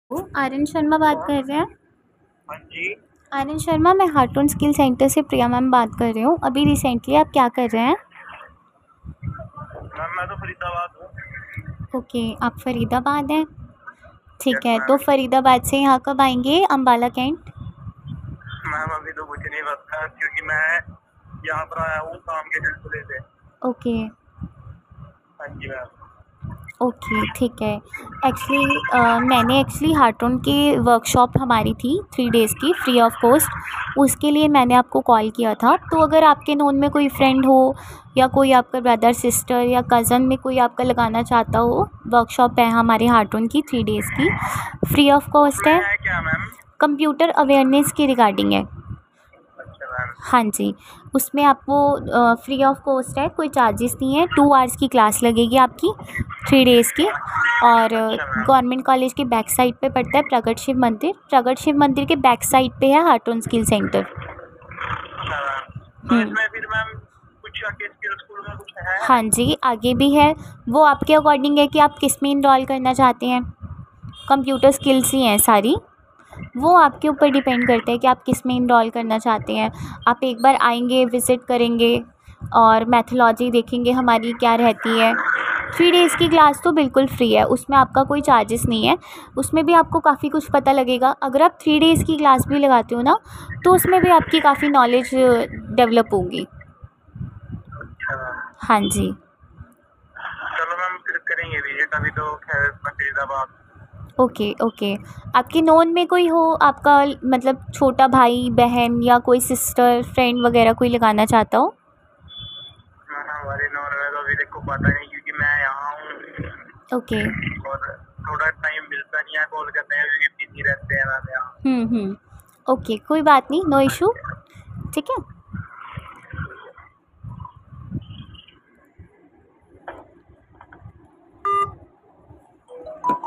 आर्यन शर्मा बात कर रहे हैं। हाँ जी। आर्यन शर्मा, मैं हार्टून स्किल सेंटर से प्रिया मैम बात कर रही हूँ। अभी रिसेंटली आप क्या कर रहे हैं? मैम मैं तो फरीदाबाद हूँ। ओके, आप फरीदाबाद हैं। ठीक यस है, तो मैम। फरीदाबाद से यहाँ कब आएंगे अम्बाला कैंट? मैम अभी तो कुछ नहीं पता क्योंकि मैं यहाँ पर आया हूँ काम के सिलसिले से। ओके हाँ जी मैम। ओके, ठीक है। मैंने हार्टून की वर्कशॉप हमारी थी 3 डेज़ की, फ्री ऑफ कॉस्ट। उसके लिए मैंने आपको कॉल किया था। तो अगर आपके नोन में कोई फ्रेंड हो या कोई आपका ब्रदर सिस्टर या कज़न में कोई आपका लगाना चाहता हो, वर्कशॉप है हमारे हार्टून की 3 डेज़ की, फ्री ऑफ कॉस्ट उसमें है। है क्या मैम? कंप्यूटर अवेयरनेस के रिगार्डिंग है। अच्छा मैम। हाँ जी, उसमें आपको फ्री ऑफ कॉस्ट है, कोई चार्जेस नहीं है। 2 आवर्स की क्लास लगेगी आपकी, 3 डेज़ की। और अच्छा मैम। गवर्नमेंट कॉलेज के बैक साइड पे पड़ता है प्रगट शिव मंदिर। प्रगट शिव मंदिर के बैक साइड पे है हार्टून स्किल सेंटर। अच्छा मैम। तो हुँ। इसमें फिर मैम कुछ आगे स्कूल में कुछ है? हाँ जी, आगे भी है। वो आपके अकॉर्डिंग है कि आप किस में इनरोल करना चाहते हैं। कंप्यूटर स्किल्स ही हैं सारी। वो आपके ऊपर डिपेंड करता है कि आप किस में इनरोल करना चाहते हैं। आप एक बार आएंगे, विज़िट करेंगे और मैथोलॉजी देखेंगे हमारी क्या रहती है। 3 डेज़ की क्लास तो बिल्कुल फ्री है, उसमें आपका कोई चार्जेस नहीं है। उसमें भी आपको काफ़ी कुछ पता लगेगा। अगर आप 3 डेज़ की क्लास भी लगाते हो ना, तो उसमें भी आपकी काफ़ी नॉलेज डेवलप होगी। अच्छा मैम। हाँ जी। चलो मैम फिर करेंगे विजिट। अभी तो खैर मैं फरीदाबाद। Okay okay. आपके नोन में कोई हो, आपका मतलब छोटा भाई बहन या कोई सिस्टर फ्रेंड वगैरह कोई लगाना चाहता हो? मैम हमारे नॉन में तो अभी देखो पता नहीं क्योंकि मैं यहाँ हूँ ओके। और थोड़ा टाइम मिलता नहीं है कॉल करने में क्योंकि बिजी रहते हैं मैम यहाँ। ओके, कोई बात नहीं, नो इशू। ठीक है।